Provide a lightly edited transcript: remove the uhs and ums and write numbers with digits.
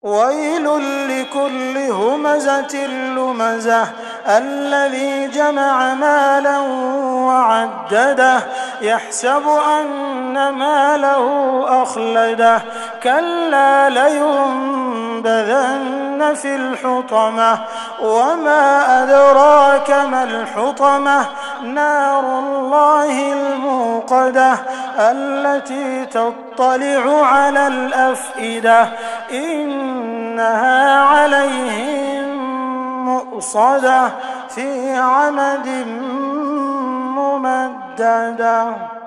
ويل لكل همزة لمزة الذي جمع مالا وعدده يحسب أن ماله أخلده كلا لينبذن في الحطمة وما أدراك ما الحطمة نار الله الموقدة التي تطلع على الأفئدة إنها عليهم مؤصدة في عمد ممددة.